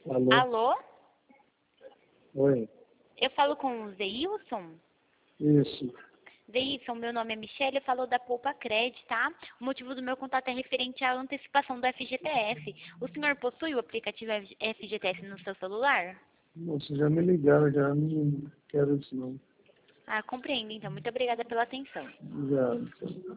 Alô? Alô? Oi. Eu falo com o Zeilson? Isso. Zeilson, meu nome é Michelle, eu falo da Poupa Cred, tá? O motivo do meu contato é referente à antecipação do FGTS. O senhor possui o aplicativo FGTS no seu celular? Nossa, já me ligaram, já não quero isso não. Ah, compreendo, então. Muito obrigada pela atenção. Já.